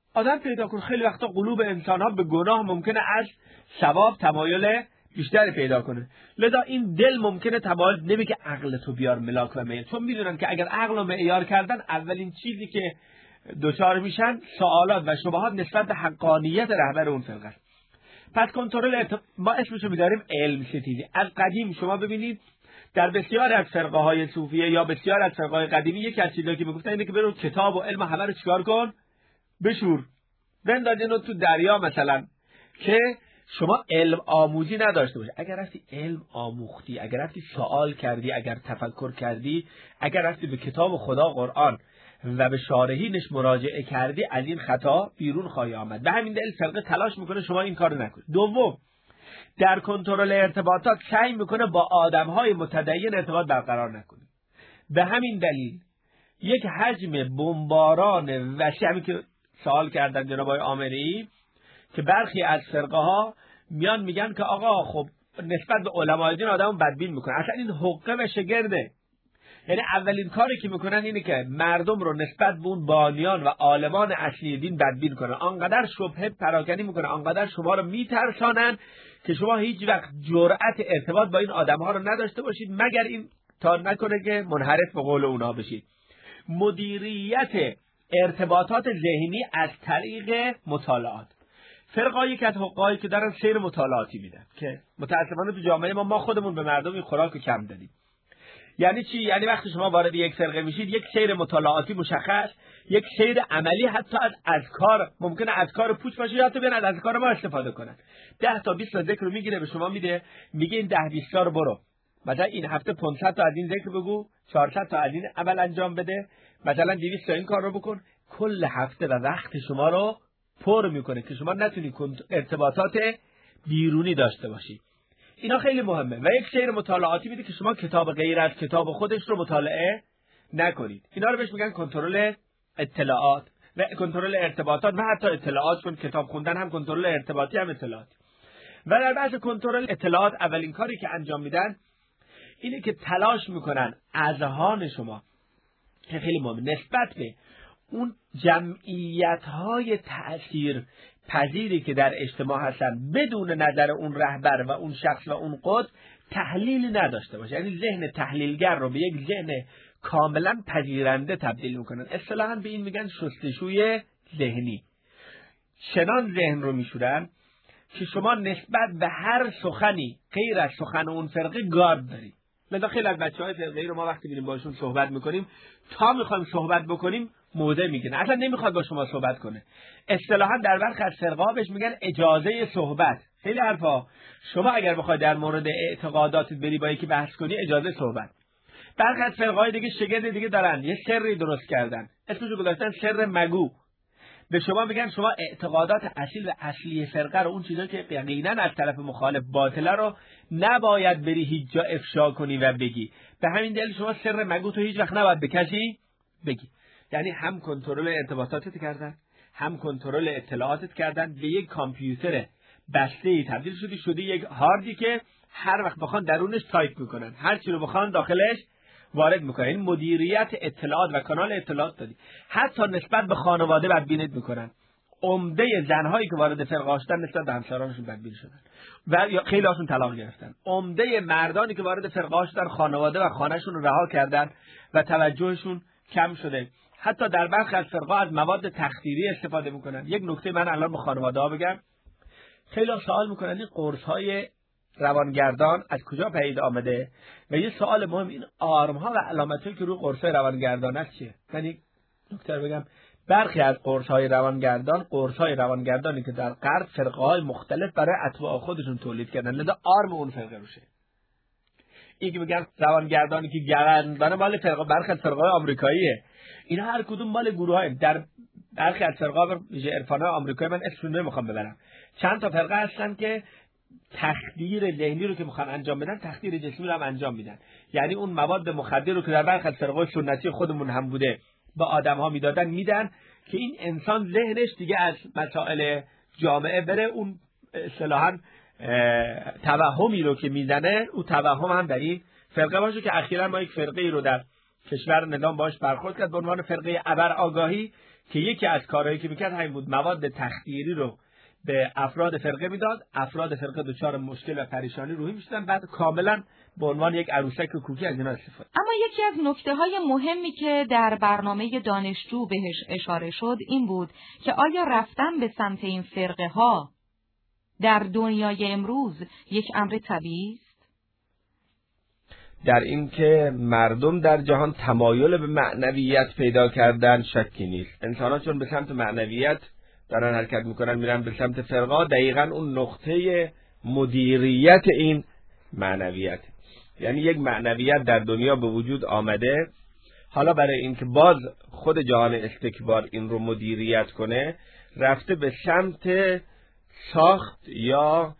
آدم پیدا کن. خیلی وقتا قلوب انسان ها به گناه ممکنه از ثواب تمایل بیشتر پیدا کنه، لذا این دل ممکنه تمایل نمیگه عقل تو بیار ملاک و معیار، چون میدونن که اگر عقل و معیار کردن اولین چیزی که دچار میشن سوالات و شبهات نسبت به حقانیت رهبر اون فرقه است. پس کنترل ارتب... ما اسمشو میذاریم علم ستیزی. از قدیم شما ببینید در بسیار از فرقه های صوفیه یا بسیار از فرقه های قدیمی یکی از چیزایی که میگفتن اینه که برو کتاب و علم همه رو چیکار کن؟ بشور. بنداز اینو تو دریا مثلا، که شما علم آموزی نداشته باشی. اگر رفتی علم آموختی، اگر رفتی سوال کردی، اگر تفکر کردی، اگر رفتی به کتاب خدا قرآن و به شارحینش مراجعه کردی، از این خطا بیرون خواهی آمد. به همین دلیل فرقه تلاش میکنه شما این کارو نکنید. دوم، در کنترل ارتباطات سعی میکنه با آدمهای متدین ارتباط برقرار نکنه. به همین دلیل یک حجم بمباران وسیع، همین که سوال کردن جناب آقای عامری، که برخی از فرقه ها میان میگن که آقا خب نسبت به علمای دین آدمو بدبین میکنه. اصلا این حقه و شگرده. یعنی اولین کاری که میکنن اینه که مردم رو نسبت به اون بانیان و عالمان اصلی دین بدبین کنن. آنقدر شبهه پراکنی میکنن، آنقدر شما رو میترسانن که شما هیچ وقت جرأت ارتباط با این آدمها رو نداشته باشید، مگر این تا نکنه که منحرف به قول اونا بشید. مدیریت ارتباطات ذهنی از طریق مطالعات. فرقایی که از حقایی که دارن سیر مطالعاتی میدن که متاسفانه تو جامعه ما ما خودمون به مردم این خوراک کم دادیم. یعنی چی؟ یعنی وقتی شما وارد یک فرقه میشید، یک سیر مطالعاتی مشخص، یک سیر عملی، حتی از اذکار، ممکنه اذکار پوچ باشه یا حتی بیان از اذکار ما استفاده کنن. ده تا بیست تا ذکر رو میگیره به شما میده، میگه این ده بیست تا رو برو، مثلا این هفته پانصد تا از این ذکر بگو، چهارصد تا از این عمل انجام بده، مثلا دویست تا این کار رو بکن. کل هفته و وقت شما رو پر میکنه که شما نتونی ارتباطات بیرونی داشته باشی. اینا خیلی مهمه. و یک سیر مطالعاتی میده که شما کتاب غیر از کتاب خودش رو مطالعه نکنید. اینا رو بهش میگن کنترل اطلاعات و کنترل ارتباطات و حتی اطلاعات، چون کتاب خوندن هم کنترل ارتباطی هم اطلاعات. و در بحث کنترل اطلاعات اولین کاری که انجام میدن اینه که تلاش میکنن اذهان شما، که خیلی مهمه، نسبت به اون جمعیت‌های تأثیر پذیری که در اجتماع هستن بدون نظر اون رهبر و اون شخص و اون قطب تحلیل نداشته باشه. یعنی ذهن تحلیلگر رو به یک ذهن کاملا پذیرنده تبدیل میکنن. اصطلاحاً به این میگن شستشوی ذهنی. چنان ذهن رو میشورن که شما نسبت به هر سخنی غیر از سخن اون فرقه گارد دارید. لذا خیلی از بچه‌های فرقه‌ای رو ما وقتی میریم باشون صحبت میکنیم، تا میخوایم صحبت بکنیم موضع میگیرن، اصلا نمیخواد با شما صحبت کنه. اصطلاحاً در برخی از فرقه‌ها بهش میگن اجازه صحبت. خیلی حرفا. شما اگر بخوای در مورد اعتقاداتت بری با یکی بحث کنی، اجازه صحبت. برخی از فرقه‌های دیگه شگرد دیگه دارن، یه سری درست کردن، اسمشو گذاشتن سر مگو. به شما میگن شما اعتقادات اصیل و اصلی فرقه رو، اون چیزایی که یقینا از طرف مخالف باطله رو نباید بری هیچ جا افشا کنی و بگی. به همین دلیل شما سر مگو تو هیچ وقت نباید به کسی بگی. یعنی هم کنترل ارتباطاتت کردن، هم کنترل اطلاعاتت کردن، به یک کامپیوتر بسته‌ای تبدیل شدی، شدی یک هاردی که هر وقت بخوان درونش تایپ میکنن، هر چی رو بخوان داخلش وارد میکنن. این مدیریت اطلاعات و کانال اطلاعات دادی. حتی نسبت به خانواده بدبینت میکنن. عمده زنهایی که وارد فرقه شدن نسبت به همسرانشون بدبین شدن و یا خیلی هاشون طلاق گرفتن. عمده مردانی که وارد فرقه شدن خانواده و خانهشون رو رها کردن و توجهشون کم شده. حتی در برخی از فرقه از مواد تخدیری استفاده میکنن. یک نکته من الان به خانواده ها بگم، خیلی سوال میکنن این قرص های روانگردان از کجا پیدا آمده؟ و یه سوال مهم، این آرم ها و علامتی که روی قرص های روانگردان است چیه؟ من یک نکته بگم، برخی از قرص های روانگردان قرص های روانگردانی که در غرب فرقه های مختلف برای اتباع خودشون تولید کردن، لذا آرم اون فرقه روشه. این که میگن روانگردانی که گردن مال فرقه، برخی از فرقه های آمریکاییه. اینا هر کدوم مال گروه های، در برخی از فرقه ها ویژه عرفان های آمریکایی، من اسمشون نمیخوام ببرم، چند تا فرقه هستن که تخدیر ذهنی رو که میخوان انجام بدن، تخدیر جسمی رو هم انجام میدن. یعنی اون مواد مخدر رو که در برخی از فرقه سنتی خودمون هم بوده با آدم ها میدادن میدن که این انسان ذهنش دیگه از مسائل جامعه بره، اون اصطلاحاً توهمی رو که میزنه او توهم هم در این فرقه باشه. که اخیراً ما یک فرقه ای رو در کشور نظام باش برخورد کرد به عنوان فرقه ابر آگاهی که یکی از کارهایی که میکرد همین بود، مواد تخدیری رو به افراد فرقه میداد، افراد فرقه دچار مشکل و پریشانی روحی میشدن، بعد کاملا به عنوان یک عروسک و کوکی از اینا استفاده. اما یکی از نکته‌های مهمی که در برنامه دانشجو بهش اشاره شد این بود که آیا رفتن به سمت این فرقه ها در دنیای امروز یک امر طبیعی است؟ در این که مردم در جهان تمایل به معنویت پیدا کردن شکی نیست. انسان‌ها چون به سمت معنویت دارن حرکت میکنن، میرن به سمت فرقه، دقیقاً اون نقطه مدیریت این معنویت، یعنی یک معنویت در دنیا به وجود آمده، حالا برای اینکه باز خود جهان استکبار این رو مدیریت کنه، رفته به سمت ساخت یا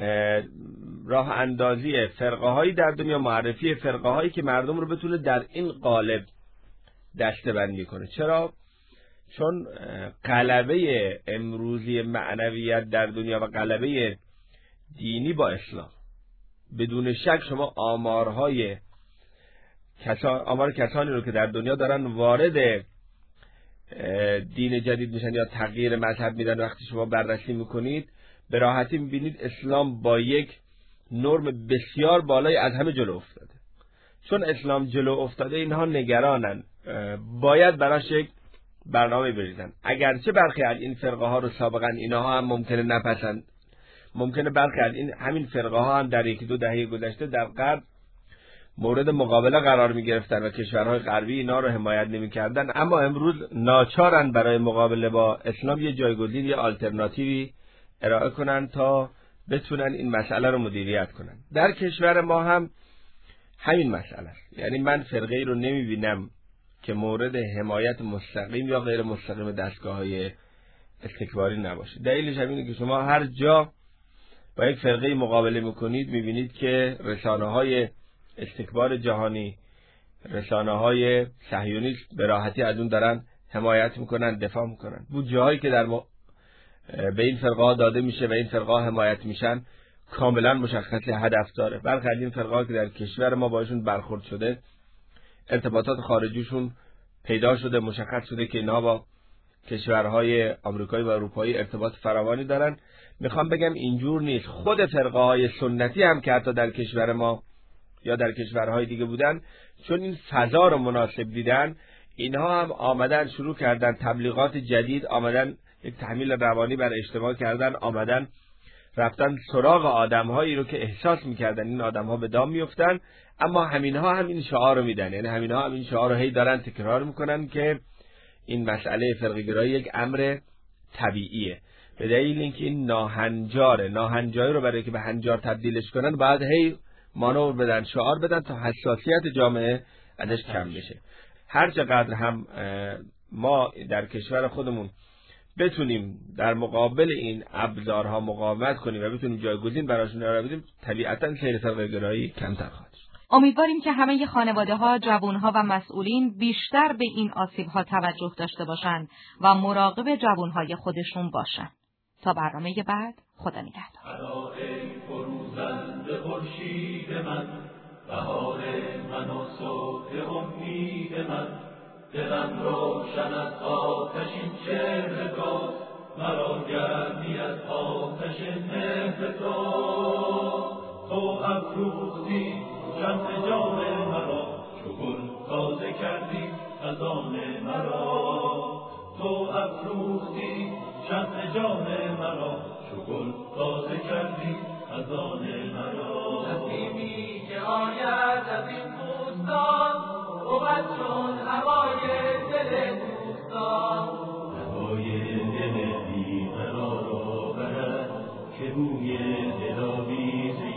راه اندازی فرقه هایی در دنیا، معرفی فرقه هایی که مردم رو بتونه در این قالب دسته بندی کنه. چرا؟ چون غلبه امروزی معنویت در دنیا و غلبه دینی با اسلام، بدون شک شما آمارهای کسان، آمار کسانی رو که در دنیا دارن وارد دین جدید میشن یا تغییر مذهب میدن، وقتی شما بررسی میکنید به راحتی میبینید اسلام با یک نرم بسیار بالای از همه جلو افتاده. چون اسلام جلو افتاده اینها نگرانن، باید براش یک برنامه بریزن. اگرچه برخی از این فرقه ها رو سابقا اینها هم ممکنه نپسند، ممکنه برخی از این همین فرقه ها هم در یکی دو دهه گذشته در غرب مورد مقابله قرار می گرفتن و کشورهای غربی اینا رو حمایت نمی کردن، اما امروز ناچارن برای مقابله با اسلام یه جایگزین، یه آلترناتیوی ارائه کنن تا بتونن این مسئله رو مدیریت کنن. در کشور ما هم همین مسئله است، یعنی من فرقه ای رو نمی بینم که مورد حمایت مستقیم یا غیر مستقیم دستگاه‌های استکباری نباشه. دلیلش هم اینه که شما هر جا با یک فرقه مقابله میکنید میبینید که رسانه‌های استکبار جهانی، رسانه‌های صهیونیست به راحتی از اون دارن حمایت میکنن، دفاع میکنن. بودجه هایی که در م... به این فرقه ها داده میشه و این فرقه ها حمایت میشن کاملا مشخص هدف داره. برخی از این فرقه ها که در کشور ما باشون برخورد شده، ارتباطات خارجیشون پیدا شده، مشخص شده که اینها با کشورهای آمریکایی و اروپایی ارتباط فراوانی دارن. میخوام بگم اینجور نیست. خود فرقه های سنتی هم که حتی در کشور ما یا در کشورهای دیگه بودن، چون این فضا رو مناسب دیدن، اینها هم آمدن شروع کردن تبلیغات جدید، آمدن یک تحمیل روانی بر اجتماع کردن، آمدن رفتن سراغ آدم‌هایی رو که احساس می‌کردن این آدم‌ها به دام می‌افتن، اما همین‌ها هم این شعار رو میدن، یعنی همین‌ها هم این شعار رو هی دارن تکرار می‌کنن که این مسئله فرقه‌گرایی یک امر طبیعیه، به دلیل اینکه این ناهنجاره. ناهنجاری رو برای که به هنجار تبدیلش کنن باید هی مانور بدن، شعار بدن تا حساسیت جامعه ازش کم بشه. هر چقدر هم ما در کشور خودمون بتونیم در مقابل این ابزارها مقاومت کنیم و بتونیم جایگزین براشون ارائه بدیم، طبیعتاً سیر فرقه‌گرایی کمتر خواهد شد. امیدواریم که همه خانواده‌ها، جوان‌ها و مسئولین بیشتر به این آسیب‌ها توجه داشته باشند و مراقب جوان‌های خودشون باشند. تا برنامه بعد، خدا نگهدار. ای فروزنده خورشید من، بهار من و صبح امید من، دلم روشن از آتشین چهره‌گاه، مرا گرمی از آتش مهر تو. تو افروختی شمع جان مرا، چو گل تازه کردی خزان مرا. تو افروختی شمع جان مرا، چو گل تازه کردی خزان مرا. نسیمی که آید از این بوستان، بود چون هوای دل دوستان، هوای دل بیقرار را برد که بوی دلاویز